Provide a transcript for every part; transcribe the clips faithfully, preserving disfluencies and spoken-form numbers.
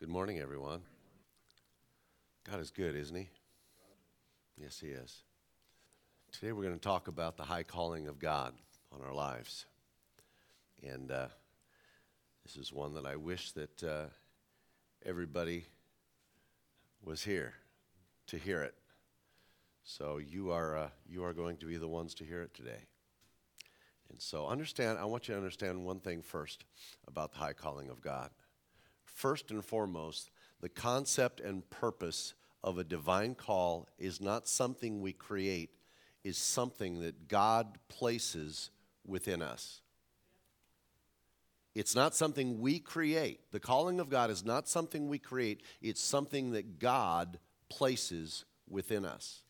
Good morning, everyone. God is good, isn't he? Yes, he is. Today we're going to talk about the high calling of God on our lives. And uh, this is one that I wish that uh, everybody was here to hear it. So you are uh, you are going to be the ones to hear it today. And so understand, I want you to understand one thing first about the high calling of God. First and foremost, the concept and purpose of a divine call is not something we create, is something that God places within us. It's not something we create. The calling of God is not something we create. It's something that God places within us.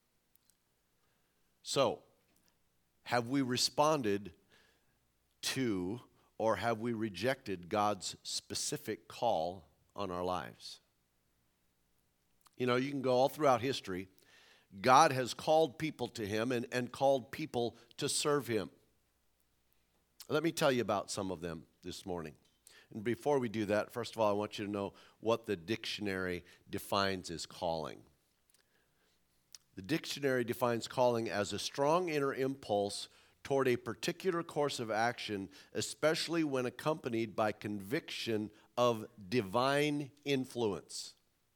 So, have we responded to or have we rejected God's specific call on our lives? You know, you can go all throughout history. God has called people to him and, and called people to serve him. Let me tell you about some of them this morning. And before we do that, first of all, I want you to know what the dictionary defines as calling. The dictionary defines calling as a strong inner impulse toward a particular course of action, especially when accompanied by conviction of divine influence.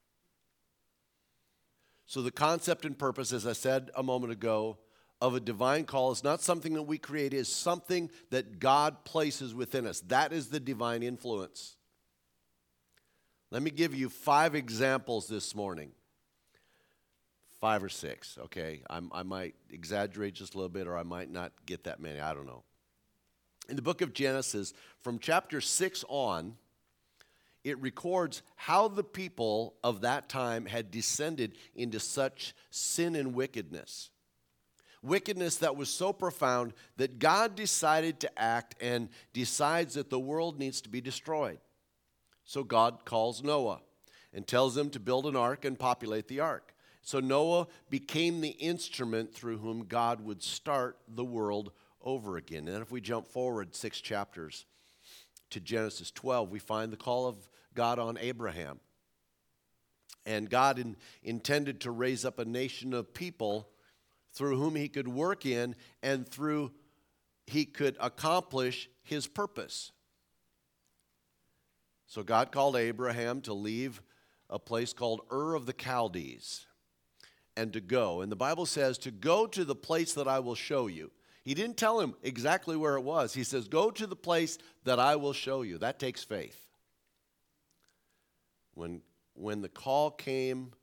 So the concept and purpose, as I said a moment ago, of a divine call is not something that we create, it is something that God places within us. That is the divine influence. Let me give you five examples this morning. Five or six, okay? I'm, I might exaggerate just a little bit, or I might not get that many. I don't know. In the book of Genesis, from chapter six on, it records how the people of that time had descended into such sin and wickedness. Wickedness that was so profound that God decided to act and decides that the world needs to be destroyed. So God calls Noah and tells him to build an ark and populate the ark. So Noah became the instrument through whom God would start the world over again. And if we jump forward six chapters to Genesis twelve, we find the call of God on Abraham. And God in, intended to raise up a nation of people through whom he could work in and through he could accomplish his purpose. So God called Abraham to leave a place called Ur of the Chaldees and to go. And the Bible says to go to the place that I will show you. He didn't tell him exactly where it was. He says, go to the place that I will show you. That takes faith. When, when the call came,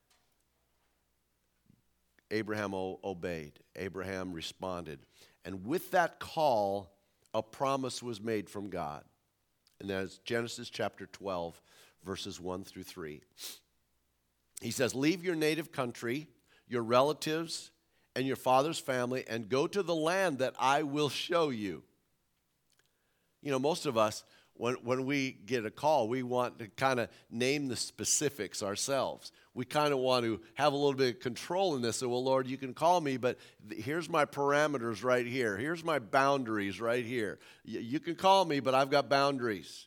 Abraham o- obeyed. Abraham responded. And with that call, a promise was made from God. And that is Genesis chapter twelve, verses one through three. He says, leave your native country, your relatives, and your father's family, and go to the land that I will show you. You know, most of us, when, when we get a call, we want to kind of name the specifics ourselves. We kind of want to have a little bit of control in this. So, well, Lord, you can call me, but th- here's my parameters right here. Here's my boundaries right here. Y- you can call me, but I've got boundaries.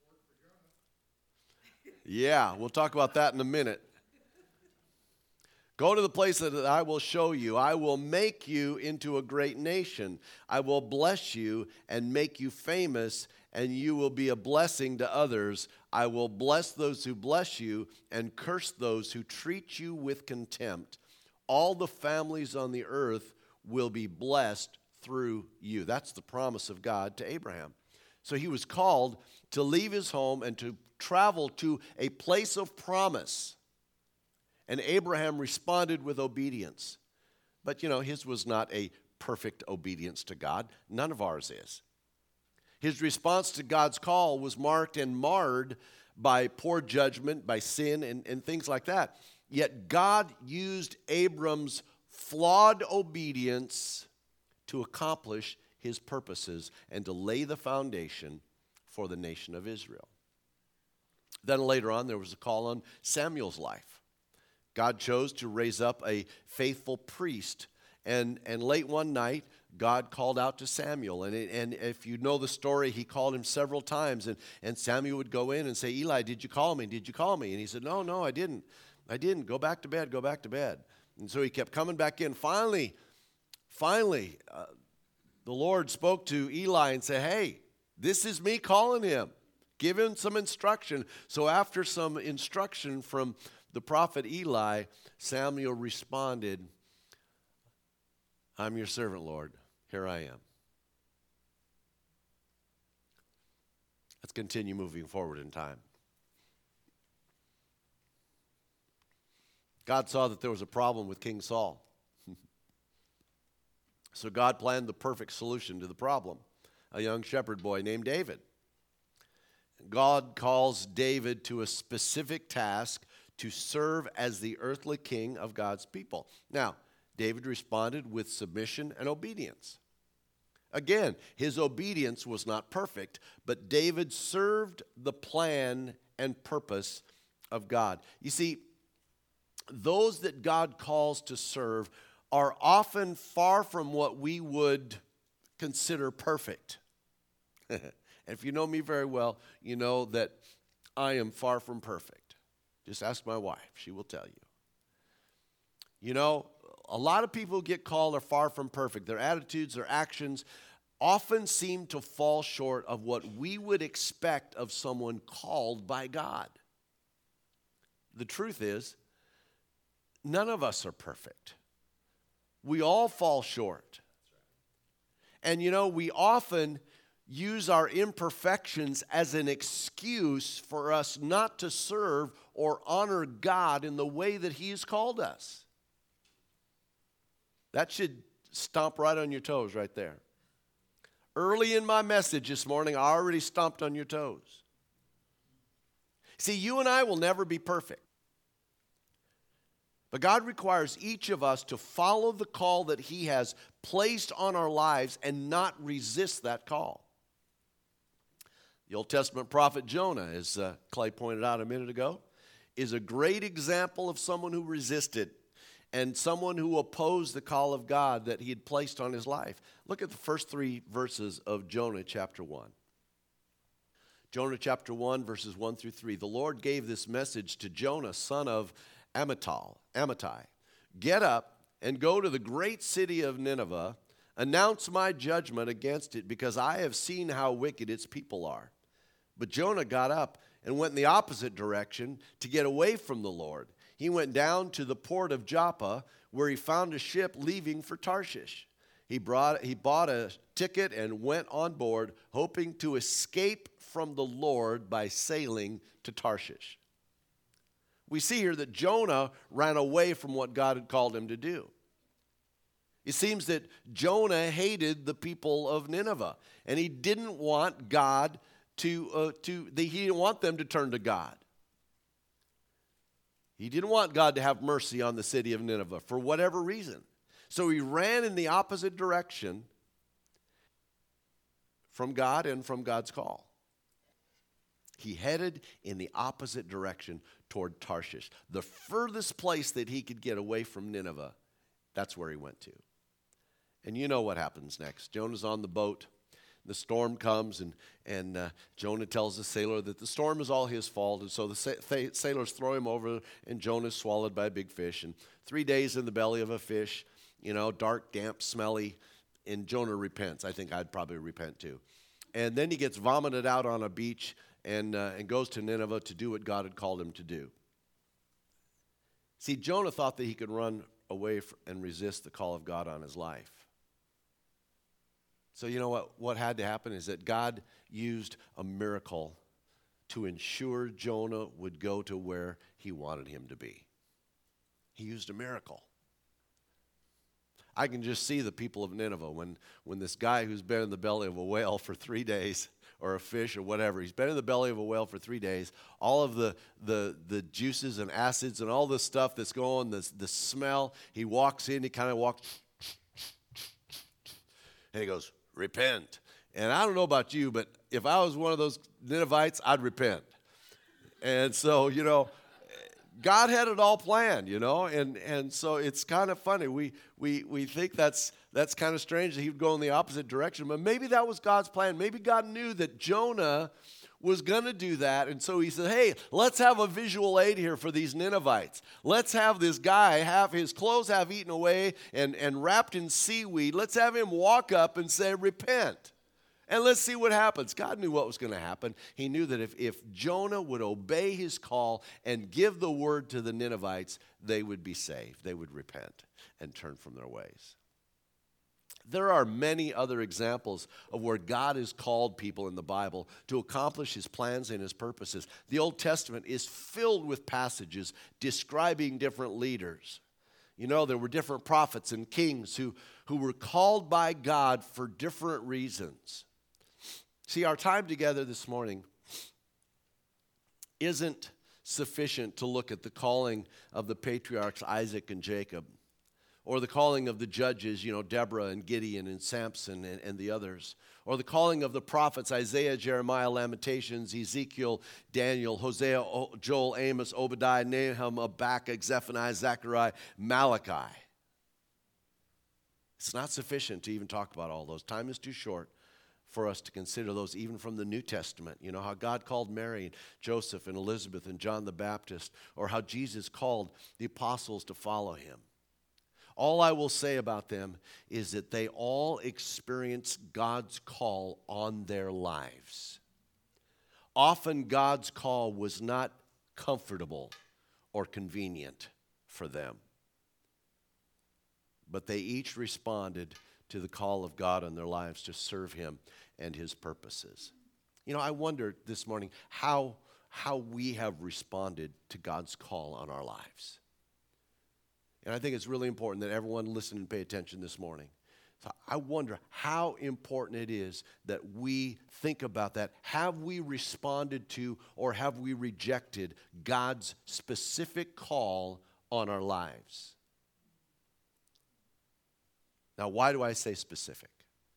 Yeah, we'll talk about that in a minute. Go to the place that I will show you. I will make you into a great nation. I will bless you and make you famous, and you will be a blessing to others. I will bless those who bless you and curse those who treat you with contempt. All the families on the earth will be blessed through you. That's the promise of God to Abraham. So he was called to leave his home and to travel to a place of promise. And Abraham responded with obedience. But, you know, his was not a perfect obedience to God. None of ours is. His response to God's call was marked and marred by poor judgment, by sin, and, and things like that. Yet God used Abram's flawed obedience to accomplish his purposes and to lay the foundation for the nation of Israel. Then later on, there was a call on Samuel's life. God chose to raise up a faithful priest. And, and late one night, God called out to Samuel. And, it, and if you know the story, he called him several times. And, and Samuel would go in and say, Eli, did you call me? Did you call me? And he said, no, no, I didn't. I didn't. Go back to bed. Go back to bed. And so he kept coming back in. Finally, finally, uh, the Lord spoke to Eli and said, hey, this is me calling him. Give him some instruction. So after some instruction from the prophet Eli, Samuel responded, I'm your servant, Lord. Here I am. Let's continue moving forward in time. God saw that there was a problem with King Saul. So God planned the perfect solution to the problem, a young shepherd boy named David. God calls David to a specific task to serve as the earthly king of God's people. Now, David responded with submission and obedience. Again, his obedience was not perfect, but David served the plan and purpose of God. You see, those that God calls to serve are often far from what we would consider perfect. And if you know me very well, you know that I am far from perfect. Just ask my wife. She will tell you. You know, a lot of people who get called are far from perfect. Their attitudes, their actions often seem to fall short of what we would expect of someone called by God. The truth is, none of us are perfect. We all fall short. And you know, we often use our imperfections as an excuse for us not to serve or honor God in the way that He has called us. That should stomp right on your toes right there. Early in my message this morning, I already stomped on your toes. See, you and I will never be perfect. But God requires each of us to follow the call that He has placed on our lives and not resist that call. The Old Testament prophet Jonah, as uh, Clay pointed out a minute ago, is a great example of someone who resisted and someone who opposed the call of God that He had placed on his life. Look at the first three verses of Jonah chapter one. Jonah chapter one, verses one through three. The Lord gave this message to Jonah, son of Amittai, Amittai. Get up and go to the great city of Nineveh. Announce my judgment against it, because I have seen how wicked its people are. But Jonah got up and went in the opposite direction to get away from the Lord. He went down to the port of Joppa, where he found a ship leaving for Tarshish. He, brought, he bought a ticket and went on board, hoping to escape from the Lord by sailing to Tarshish. We see here that Jonah ran away from what God had called him to do. It seems that Jonah hated the people of Nineveh, and he didn't want God to, uh, to he didn't want them to turn to God. He didn't want God to have mercy on the city of Nineveh for whatever reason. So he ran in the opposite direction from God and from God's call. He headed in the opposite direction toward Tarshish. The furthest place that he could get away from Nineveh, that's where he went to. And you know what happens next. Jonah's on the boat. The storm comes, and, and uh, Jonah tells the sailor that the storm is all his fault. And so the sa- th- sailors throw him over, and Jonah's swallowed by a big fish. And three days in the belly of a fish, you know, dark, damp, smelly, and Jonah repents. I think I'd probably repent too. And then he gets vomited out on a beach and, uh, and goes to Nineveh to do what God had called him to do. See, Jonah thought that he could run away and resist the call of God on his life. So you know what, what had to happen is that God used a miracle to ensure Jonah would go to where He wanted him to be. He used a miracle. I can just see the people of Nineveh when, when this guy who's been in the belly of a whale for three days, or a fish or whatever, he's been in the belly of a whale for three days, all of the, the, the juices and acids and all the stuff that's going, the, the smell, he walks in, he kind of walks, and he goes, repent. And I don't know about you, but if I was one of those Ninevites, I'd repent. And so, you know, God had it all planned, you know, and, and so it's kind of funny. We we we think that's that's kind of strange that he would go in the opposite direction, but maybe that was God's plan. Maybe God knew that Jonah was going to do that, and so he said, hey, let's have a visual aid here for these Ninevites. Let's have this guy have his clothes have eaten away and, and wrapped in seaweed. Let's have him walk up and say, repent. And let's see what happens. God knew what was going to happen. He knew that if, if Jonah would obey his call and give the word to the Ninevites, they would be saved. They would repent and turn from their ways. There are many other examples of where God has called people in the Bible to accomplish his plans and his purposes. The Old Testament is filled with passages describing different leaders. You know, there were different prophets and kings who, who were called by God for different reasons. See, our time together this morning isn't sufficient to look at the calling of the patriarchs Isaac and Jacob, or the calling of the judges, you know, Deborah and Gideon and Samson and, and the others, or the calling of the prophets Isaiah, Jeremiah, Lamentations, Ezekiel, Daniel, Hosea, o- Joel, Amos, Obadiah, Nahum, Habakkuk, Zephaniah, Zechariah, Malachi. It's not sufficient to even talk about all those. Time is too short for us to consider those even from the New Testament. You know, how God called Mary and Joseph and Elizabeth and John the Baptist, or how Jesus called the apostles to follow him. All I will say about them is that they all experienced God's call on their lives. Often God's call was not comfortable or convenient for them, but they each responded to the call of God in their lives to serve him and his purposes. You know, I wonder this morning how, how we have responded to God's call on our lives. And I think it's really important that everyone listen and pay attention this morning. So I wonder how important it is that we think about that. Have we responded to or have we rejected God's specific call on our lives? Now, why do I say specific?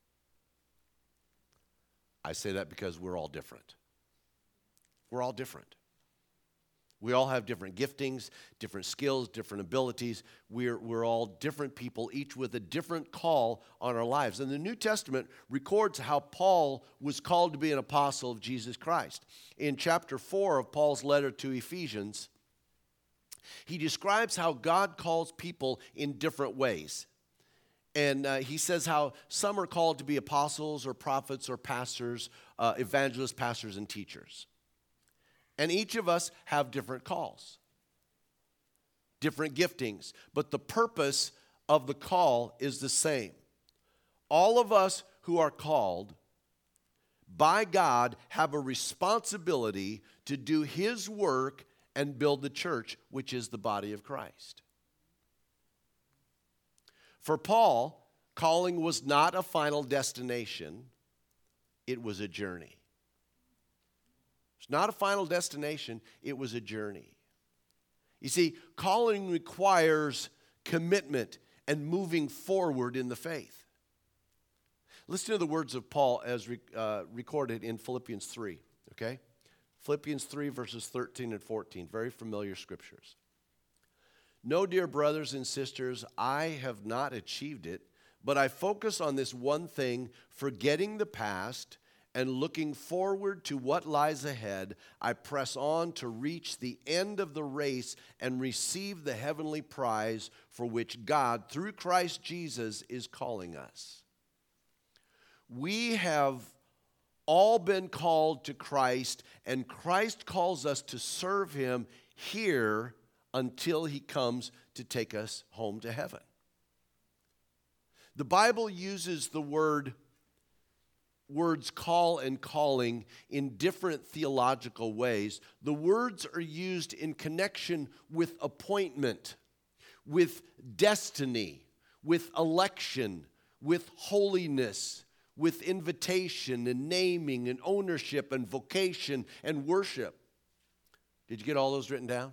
I say that because we're all different. We're all different. We all have different giftings, different skills, different abilities. We're, we're all different people, each with a different call on our lives. And the New Testament records how Paul was called to be an apostle of Jesus Christ. In chapter four of Paul's letter to Ephesians, he describes how God calls people in different ways. And uh, he says how some are called to be apostles or prophets or pastors, uh, evangelists, pastors, and teachers. And each of us have different calls, different giftings, but the purpose of the call is the same. All of us who are called by God have a responsibility to do his work and build the church, which is the body of Christ. For Paul, calling was not a final destination, it was a journey. It's not a final destination, it was a journey. You see, calling requires commitment and moving forward in the faith. Listen to the words of Paul as re, uh, recorded in Philippians three, okay? Philippians three, verses thirteen and fourteen, very familiar scriptures. No, dear brothers and sisters, I have not achieved it, but I focus on this one thing, forgetting the past and looking forward to what lies ahead. I press on to reach the end of the race and receive the heavenly prize for which God, through Christ Jesus, is calling us. We have all been called to Christ, and Christ calls us to serve him here until he comes to take us home to heaven. The Bible uses the word, words call and calling in different theological ways. The words are used in connection with appointment, with destiny, with election, with holiness, with invitation and naming and ownership and vocation and worship. Did you get all those written down?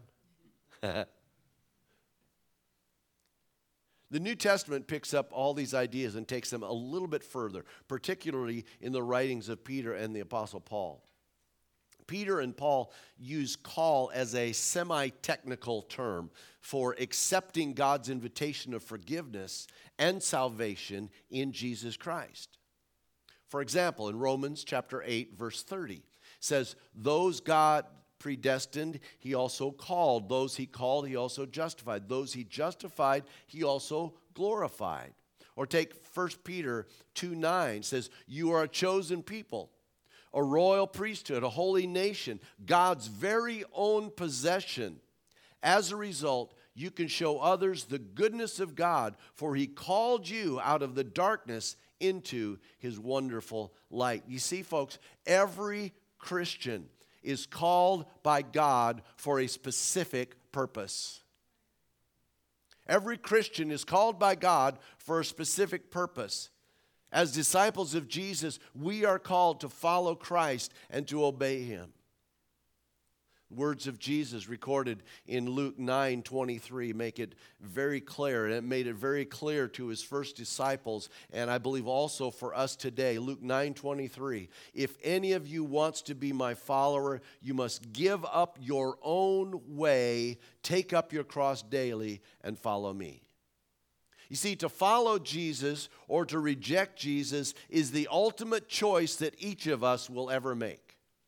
The New Testament picks up all these ideas and takes them a little bit further, particularly in the writings of Peter and the Apostle Paul. Peter and Paul use call as a semi-technical term for accepting God's invitation of forgiveness and salvation in Jesus Christ. For example, in Romans chapter eight, verse thirty, it says, those God predestined, he also called. Those he called, he also justified. Those he justified, he also glorified. Or take First Peter two nine, says, you are a chosen people, a royal priesthood, a holy nation, God's very own possession. As a result, you can show others the goodness of God, for he called you out of the darkness into his wonderful light. You see, folks, every Christian is called by God for a specific purpose. Every Christian is called by God for a specific purpose. As disciples of Jesus, we are called to follow Christ and to obey him. Words of Jesus recorded in Luke nine twenty-three make it very clear, and it made it very clear to his first disciples, and I believe also for us today. Luke nine twenty-three, if any of you wants to be my follower, you must give up your own way, take up your cross daily, and follow me. You see, to follow Jesus or to reject Jesus is the ultimate choice that each of us will ever make.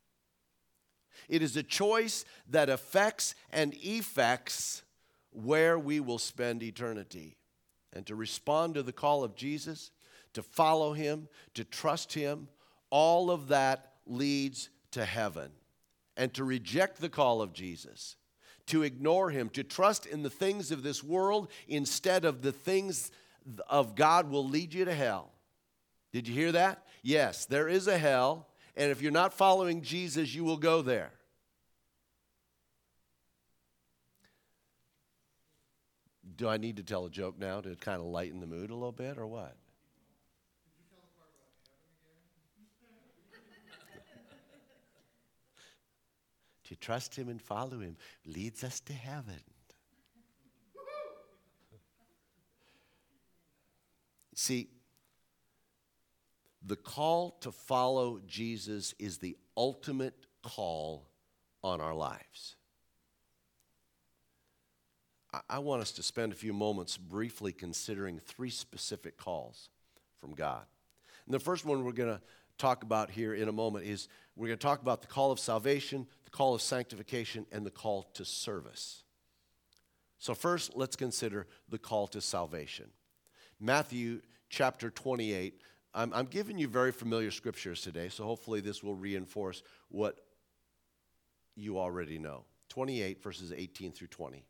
It is a choice that affects and effects where we will spend eternity. And to respond to the call of Jesus, to follow him, to trust him, all of that leads to heaven. And to reject the call of Jesus, to ignore him, to trust in the things of this world instead of the things of God will lead you to hell. Did you hear that? Yes, there is a hell, and if you're not following Jesus, you will go there. Do I need to tell a joke now to kind of lighten the mood a little bit, or what? To trust him and follow him leads us to heaven. See, the call to follow Jesus is the ultimate call on our lives. I, I want us to spend a few moments briefly considering three specific calls from God. And the first one we're going to talk about here in a moment is we're going to talk about the call of salvation, the call of sanctification, and the call to service. So first, let's consider the call to salvation. Matthew chapter twenty-eight. I'm, I'm giving you very familiar scriptures today, so hopefully this will reinforce what you already know. twenty-eight, verses eighteen through twenty.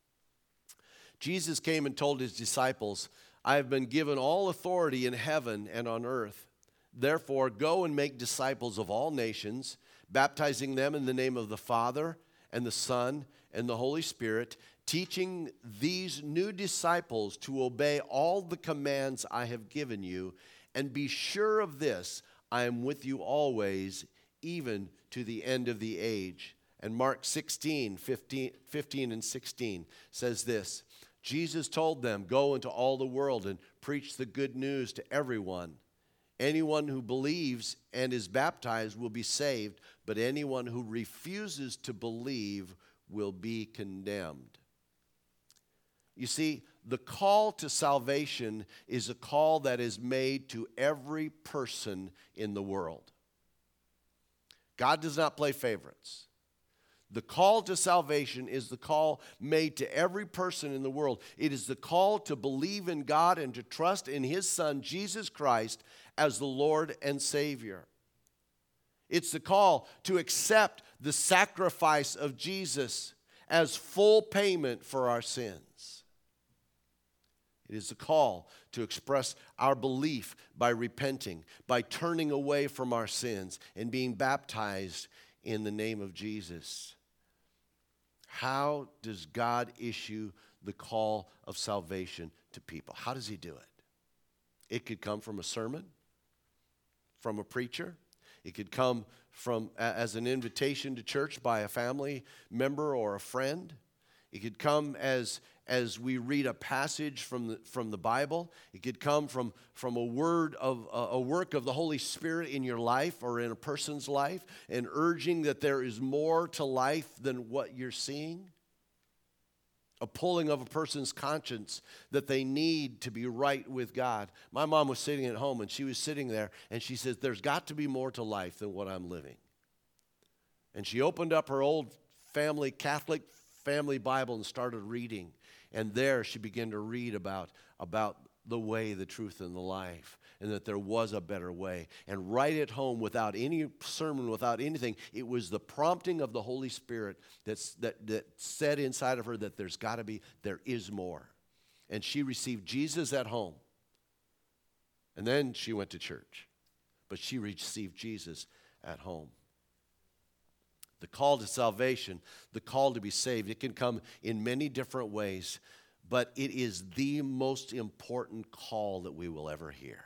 Jesus came and told his disciples, I have been given all authority in heaven and on earth. Therefore, go and make disciples of all nations, baptizing them in the name of the Father and the Son and the Holy Spirit, teaching these new disciples to obey all the commands I have given you, and be sure of this, I am with you always, even to the end of the age. And Mark sixteen, fifteen, fifteen and sixteen says this, Jesus told them, go into all the world and preach the good news to everyone. Anyone who believes and is baptized will be saved, but anyone who refuses to believe will be condemned. You see, the call to salvation is a call that is made to every person in the world. God does not play favorites. The call to salvation is the call made to every person in the world. It is the call to believe in God and to trust in his Son, Jesus Christ, as the Lord and Savior. It's the call to accept the sacrifice of Jesus as full payment for our sins. It is the call to express our belief by repenting, by turning away from our sins and being baptized in the name of Jesus. How does God issue the call of salvation to people? How does he do it? It could come from a sermon, from a preacher. It could come from as an invitation to church by a family member or a friend. It could come as, as we read a passage from the, from the Bible. It could come from, from a word of a, a work of the Holy Spirit in your life or in a person's life, and urging that there is more to life than what you're seeing. A pulling of a person's conscience that they need to be right with God. My mom was sitting at home, and she was sitting there, and she says, there's got to be more to life than what I'm living. And she opened up her old family, Catholic family Bible and started reading. And there she began to read about, about the way, the truth, and the life, and that there was a better way. And right at home, without any sermon, without anything, it was the prompting of the Holy Spirit that's, that, that said inside of her that there's got to be, there is more. And she received Jesus at home. And then she went to church. But she received Jesus at home. The call to salvation, the call to be saved, it can come in many different ways, but it is the most important call that we will ever hear.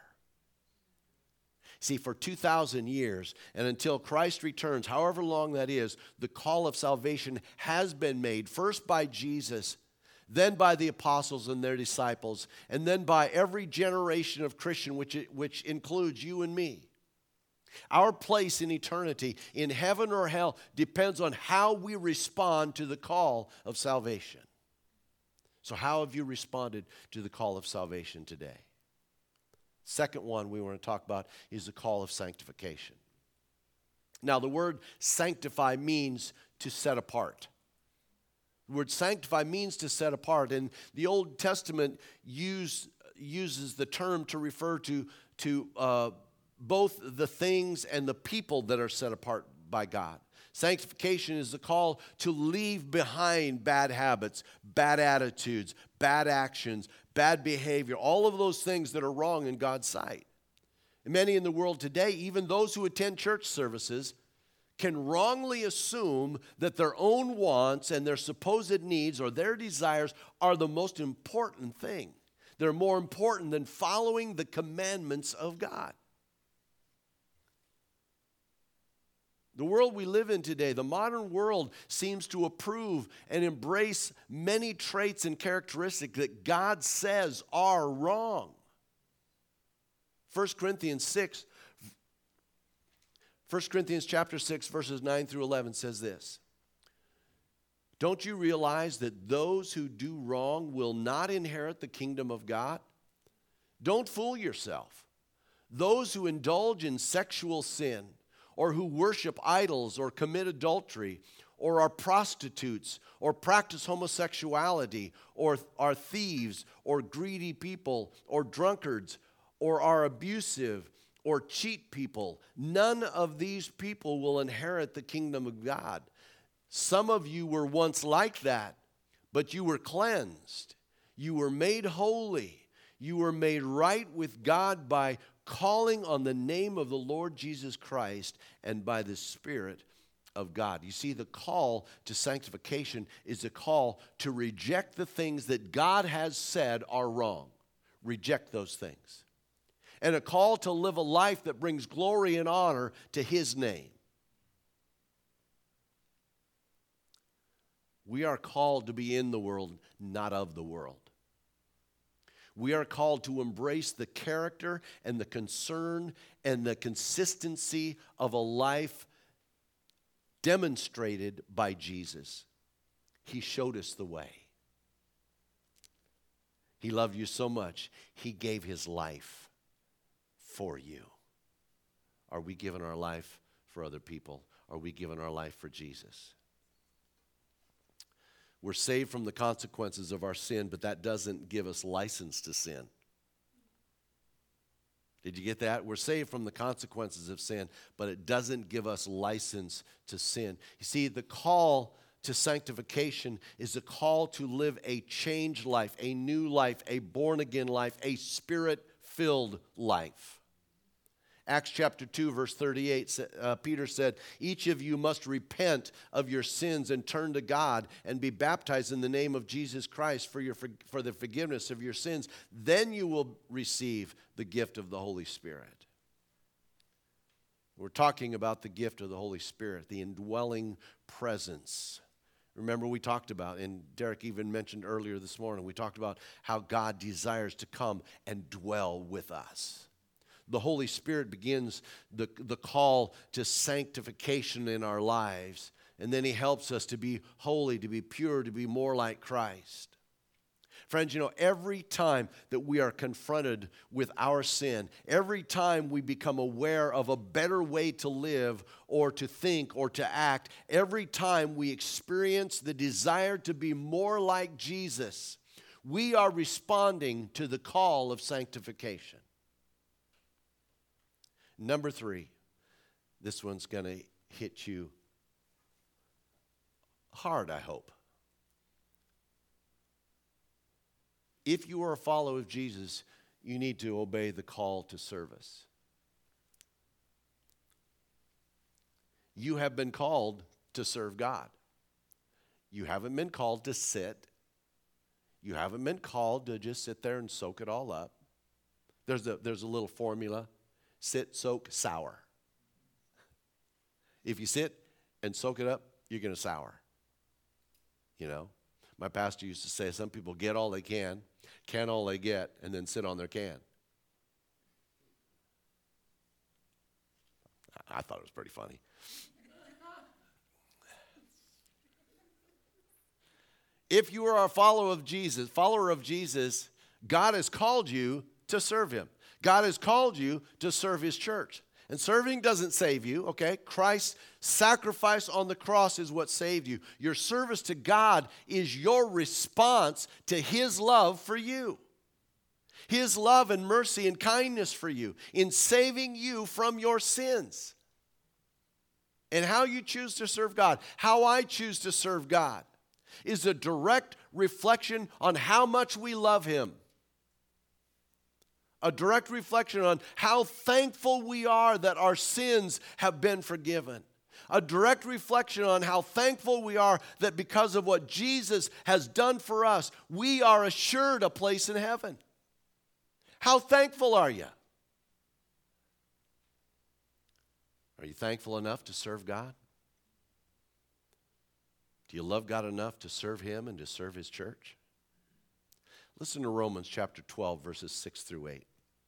See, for two thousand years, and until Christ returns, however long that is, the call of salvation has been made, first by Jesus, then by the apostles and their disciples, and then by every generation of Christian, which, which includes you and me. Our place in eternity, in heaven or hell, depends on how we respond to the call of salvation. So how have you responded to the call of salvation today? Second one we want to talk about is the call of sanctification. Now, the word sanctify means to set apart. The word sanctify means to set apart, and the Old Testament use, uses the term to refer to, to uh, both the things and the people that are set apart by God. Sanctification is the call to leave behind bad habits, bad attitudes, bad actions, bad behavior, all of those things that are wrong in God's sight. And many in the world today, even those who attend church services, can wrongly assume that their own wants and their supposed needs or their desires are the most important thing. They're more important than following the commandments of God. The world we live in today, the modern world, seems to approve and embrace many traits and characteristics that God says are wrong. First Corinthians six, First Corinthians chapter six, verses nine through eleven says this. Don't you realize that those who do wrong will not inherit the kingdom of God? Don't fool yourself. Those who indulge in sexual sin, or who worship idols, or commit adultery, or are prostitutes, or practice homosexuality, or are thieves, or greedy people, or drunkards, or are abusive, or cheat people, none of these people will inherit the kingdom of God. Some of you were once like that, but you were cleansed. You were made holy. You were made right with God by calling on the name of the Lord Jesus Christ and by the Spirit of God. You see, the call to sanctification is a call to reject the things that God has said are wrong. Reject those things. And a call to live a life that brings glory and honor to His name. We are called to be in the world, not of the world. We are called to embrace the character and the concern and the consistency of a life demonstrated by Jesus. He showed us the way. He loved you so much, He gave His life for you. Are we giving our life for other people? Are we giving our life for Jesus? We're saved from the consequences of our sin, but that doesn't give us license to sin. Did you get that? We're saved from the consequences of sin, but it doesn't give us license to sin. You see, the call to sanctification is a call to live a changed life, a new life, a born-again life, a spirit-filled life. Acts chapter two, verse thirty-eight, uh, Peter said, each of you must repent of your sins and turn to God and be baptized in the name of Jesus Christ for, your, for the forgiveness of your sins. Then you will receive the gift of the Holy Spirit. We're talking about the gift of the Holy Spirit, the indwelling presence Remember, we talked about, and Derek even mentioned earlier this morning, we talked about how God desires to come and dwell with us. The Holy Spirit begins the, the call to sanctification in our lives, and then He helps us to be holy, to be pure, to be more like Christ. Friends, you know, every time that we are confronted with our sin, every time we become aware of a better way to live or to think or to act, every time we experience the desire to be more like Jesus, we are responding to the call of sanctification. Number three, this one's going to hit you hard, I hope. If you are a follower of Jesus, you need to obey the call to service. You have been called to serve God. You haven't been called to sit. You haven't been called to just sit there and soak it all up. There's a, there's a little formula: sit, soak, sour. If you sit and soak it up, you're going to sour. You know, my pastor used to say some people get all they can, can all they get, and then sit on their can. I thought it was pretty funny. If you are a follower of Jesus, follower of Jesus, God has called you to serve Him. God has called you to serve His church. And serving doesn't save you, okay? Christ's sacrifice on the cross is what saved you. Your service to God is your response to His love for you. His love and mercy and kindness for you in saving you from your sins. And how you choose to serve God, how I choose to serve God, is a direct reflection on how much we love Him. A direct reflection on how thankful we are that our sins have been forgiven. A direct reflection on how thankful we are that because of what Jesus has done for us, we are assured a place in heaven. How thankful are you? Are you thankful enough to serve God? Do you love God enough to serve Him and to serve His church? Listen to Romans chapter twelve, verses six through eight.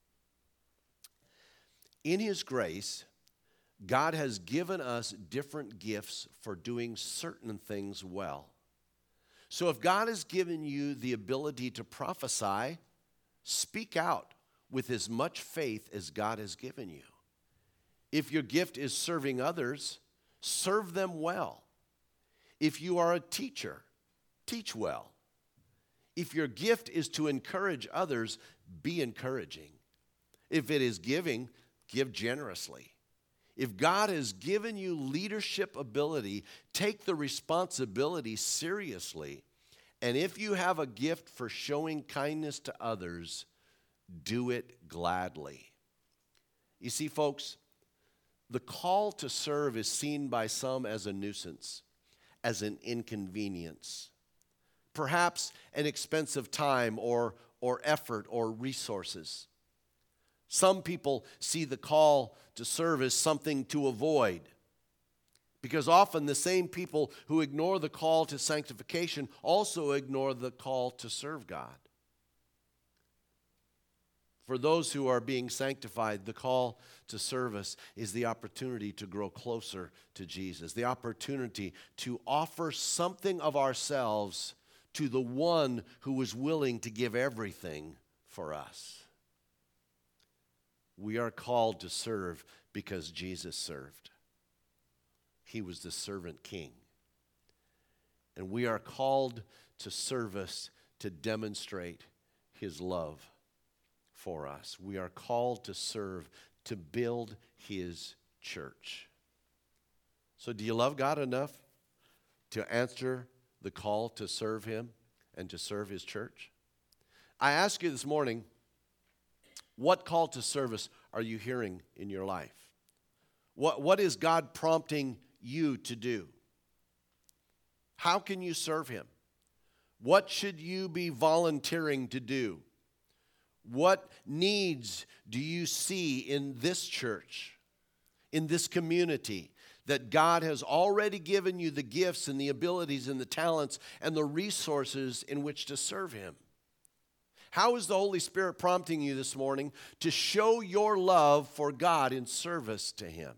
In His grace, God has given us different gifts for doing certain things well. So if God has given you the ability to prophesy, speak out with as much faith as God has given you. If your gift is serving others, serve them well. If you are a teacher, teach well. If your gift is to encourage others, be encouraging. If it is giving, give generously. If God has given you leadership ability, take the responsibility seriously. And if you have a gift for showing kindness to others, do it gladly. You see, folks, the call to serve is seen by some as a nuisance, as an inconvenience, perhaps an expensive time or, or effort or resources. Some people see the call to serve as something to avoid, because often the same people who ignore the call to sanctification also ignore the call to serve God. For those who are being sanctified, the call to service is the opportunity to grow closer to Jesus, the opportunity to offer something of ourselves to the one who is willing to give everything for us. We are called to serve because Jesus served. He was the servant king. And we are called to service to demonstrate His love for us. We are called to serve to build His church. So do you love God enough to answer the call to serve Him and to serve His church? I ask you this morning, what call to service are you hearing in your life? What, what is God prompting you to do? How can you serve Him? What should you be volunteering to do? What needs do you see in this church, in this community, that God has already given you the gifts and the abilities and the talents and the resources in which to serve Him? How is the Holy Spirit prompting you this morning to show your love for God in service to Him?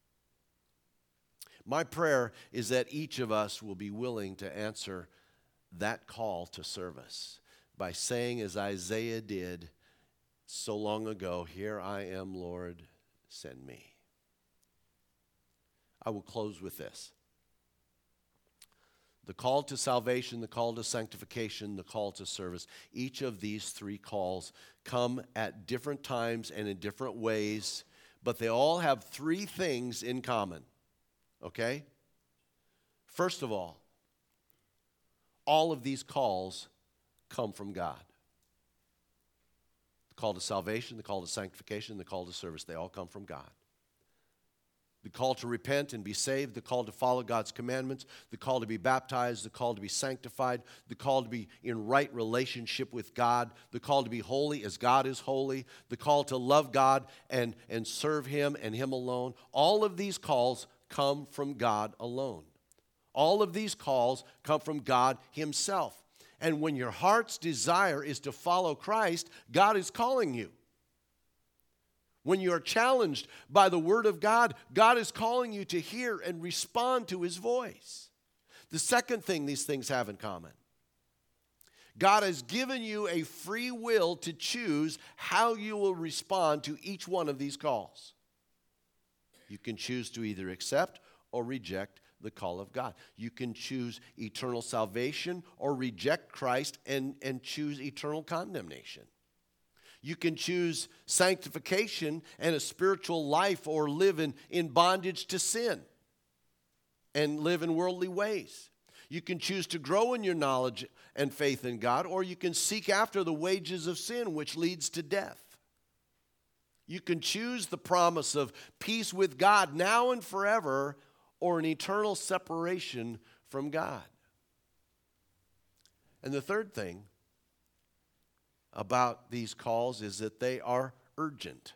My prayer is that each of us will be willing to answer that call to service by saying, as Isaiah did so long ago, "Here I am, Lord, send me." I will close with this. The call to salvation, the call to sanctification, the call to service, each of these three calls come at different times and in different ways, but they all have three things in common, okay? First of all, all of these calls come from God. The call to salvation, the call to sanctification, the call to service, they all come from God. The call to repent and be saved, the call to follow God's commandments, the call to be baptized, the call to be sanctified, the call to be in right relationship with God, the call to be holy as God is holy, the call to love God and, and serve Him and Him alone. All of these calls come from God alone. All of these calls come from God Himself. And when your heart's desire is to follow Christ, God is calling you. When you are challenged by the Word of God, God is calling you to hear and respond to His voice. The second thing these things have in common, God has given you a free will to choose how you will respond to each one of these calls. You can choose to either accept or reject the call of God. You can choose eternal salvation or reject Christ and, and choose eternal condemnation. You can choose sanctification and a spiritual life or live in, in bondage to sin and live in worldly ways. You can choose to grow in your knowledge and faith in God, or you can seek after the wages of sin, which leads to death. You can choose the promise of peace with God now and forever, or an eternal separation from God. And the third thing about these calls is that they are urgent.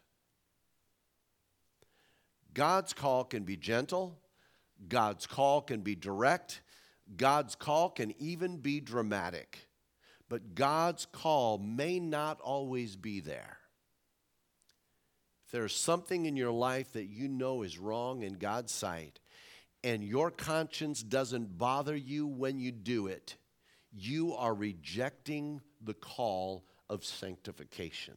God's call can be gentle. God's call can be direct. God's call can even be dramatic. But God's call may not always be there. If there's something in your life that you know is wrong in God's sight, and your conscience doesn't bother you when you do it, you are rejecting the call of sanctification.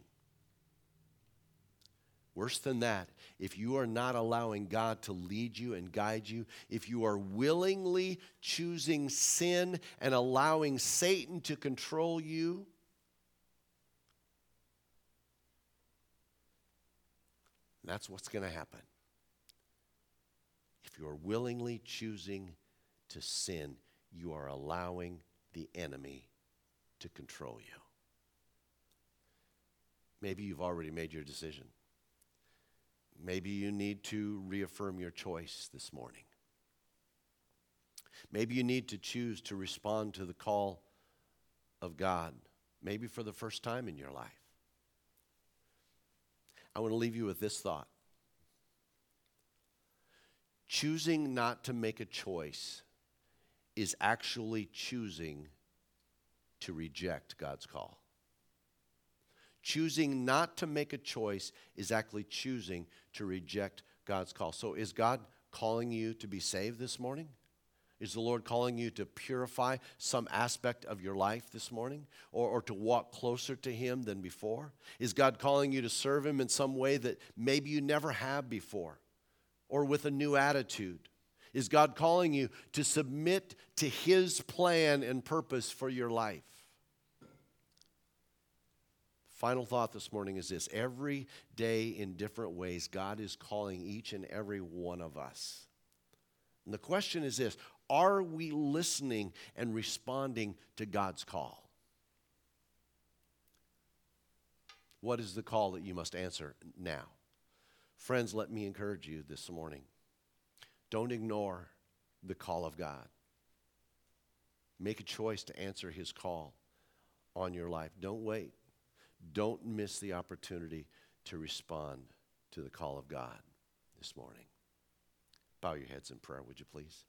Worse than that, if you are not allowing God to lead you and guide you, if you are willingly choosing sin and allowing Satan to control you, that's what's going to happen. If you are willingly choosing to sin, you are allowing the enemy to control you. Maybe you've already made your decision. Maybe you need to reaffirm your choice this morning. Maybe you need to choose to respond to the call of God, maybe for the first time in your life. I want to leave you with this thought. Choosing not to make a choice is actually choosing to reject God's call. Choosing not to make a choice is actually choosing to reject God's call. So is God calling you to be saved this morning? Is the Lord calling you to purify some aspect of your life this morning, or, or to walk closer to Him than before? Is God calling you to serve Him in some way that maybe you never have before, or with a new attitude? Is God calling you to submit to His plan and purpose for your life? Final thought this morning is this. Every day in different ways, God is calling each and every one of us. And the question is this: are we listening and responding to God's call? What is the call that you must answer now? Friends, let me encourage you this morning. Don't ignore the call of God. Make a choice to answer His call on your life. Don't wait. Don't miss the opportunity to respond to the call of God this morning. Bow your heads in prayer, would you please?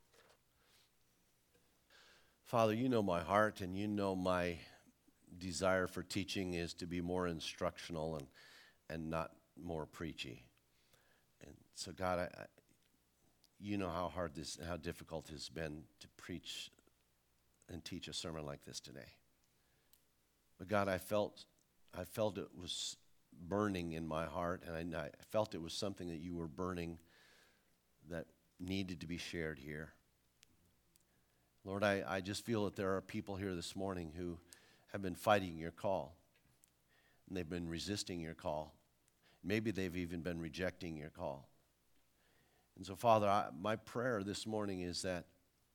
Father, you know my heart, and you know my desire for teaching is to be more instructional and, and not more preachy. And so, God, I, I, you know how hard this, how difficult it has been to preach and teach a sermon like this today. But God, I felt, I felt it was burning in my heart, and I, I felt it was something that you were burning that needed to be shared here. Lord, I, I just feel that there are people here this morning who have been fighting your call, and they've been resisting your call. Maybe they've even been rejecting your call. And so, Father, I, my prayer this morning is that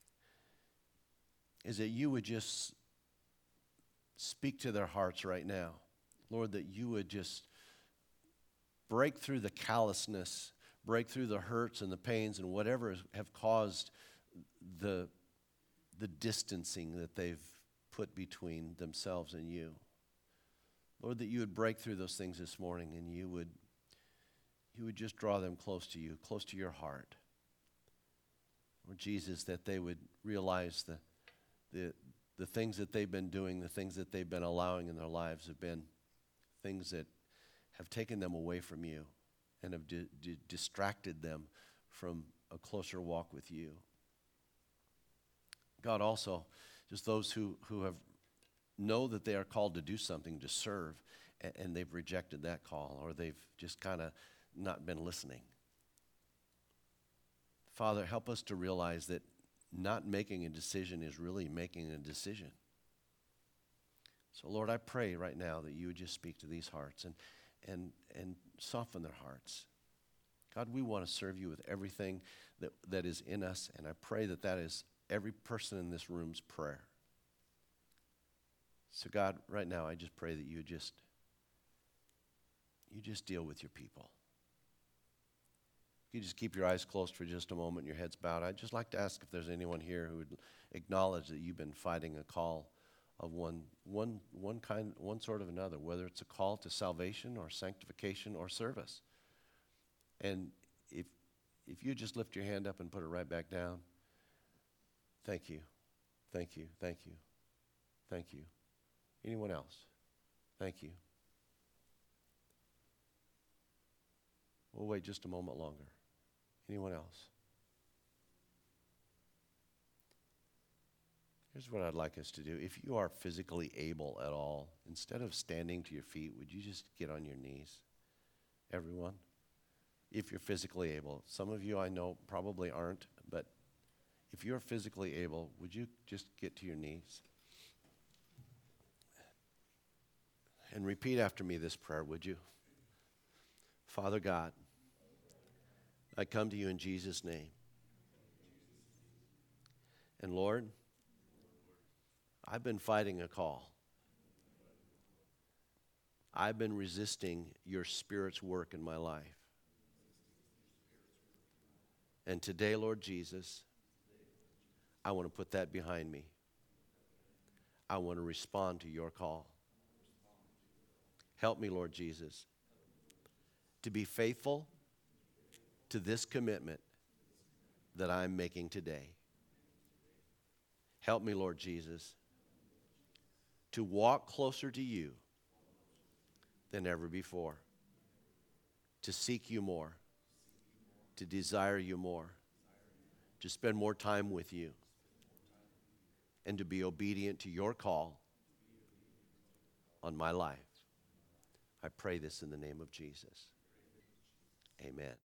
is that you would just speak to their hearts right now. Lord, that you would just break through the callousness, break through the hurts and the pains and whatever have caused the, the distancing that they've put between themselves and you. Lord, that you would break through those things this morning, and you would, you would just draw them close to you, close to your heart. Lord Jesus, that they would realize the, the, the things that they've been doing, the things that they've been allowing in their lives have been things that have taken them away from you and have di- di- distracted them from a closer walk with you. God, also, just those who, who have know that they are called to do something, to serve, and, and they've rejected that call, or they've just kind of not been listening. Father, help us to realize that not making a decision is really making a decision. So, Lord, I pray right now that you would just speak to these hearts and, and, and soften their hearts. God, we want to serve you with everything that, that is in us, and I pray that that is every person in this room's prayer. So, God, right now, I just pray that you just, you just deal with your people. You just keep your eyes closed for just a moment, your heads bowed. I'd just like to ask if there's anyone here who would acknowledge that you've been fighting a call of one, one, one kind, one sort of another, whether it's a call to salvation or sanctification or service. And if if you just lift your hand up and put it right back down, thank you, thank you, thank you, thank you. Anyone else? Thank you. We'll wait just a moment longer. Anyone else? Here's what I'd like us to do. If you are physically able at all, instead of standing to your feet, would you just get on your knees? Everyone? If you're physically able. Some of you I know probably aren't, but if you're physically able, would you just get to your knees? And repeat after me this prayer, would you? Father God, I come to you in Jesus' name. And Lord, I've been fighting a call. I've been resisting your Spirit's work in my life. And today, Lord Jesus, I want to put that behind me. I want to respond to your call. Help me, Lord Jesus, to be faithful to this commitment that I'm making today. Help me, Lord Jesus, to walk closer to you than ever before, to seek you more, to desire you more, to spend more time with you, and to be obedient to your call on my life. I pray this in the name of Jesus. Amen.